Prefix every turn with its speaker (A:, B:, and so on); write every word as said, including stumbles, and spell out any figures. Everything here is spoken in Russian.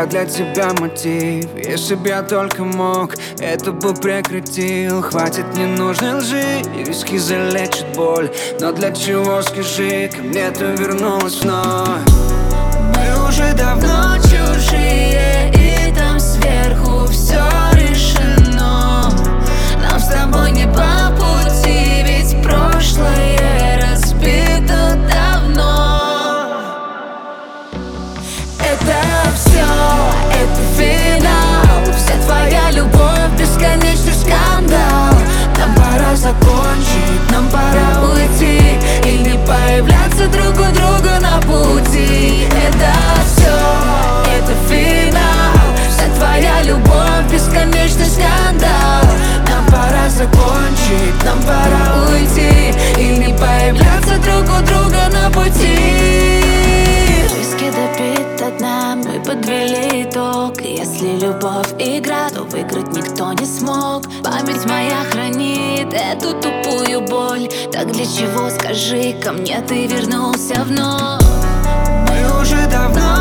A: для тебя мотив. Если б я только мог, это бы прекратил. Хватит ненужной лжи, риски залечат боль. Но для чего, скажи, ко мне ты вернулась вновь? Мы уже давно чужие, и там сверху все решено. Нам с тобой не по пути, ведь прошлое разбито давно. Это все, это финал. Вся твоя любовь, бесконечный скандал. Нам пора закончить, нам пора уйти и не появляться друг у друга на пути. Это все, это финал. Вся твоя любовь, бесконечный скандал. Нам пора закончить, нам пора уйти и не появляться друг у друга на пути. Виски допит до дна, мы подвели итог. Если любовь игра, то выиграть никто не смог. Память моя хранит эту тупую боль. Так для чего, скажи, ко мне ты вернулся вновь? Мы уже давно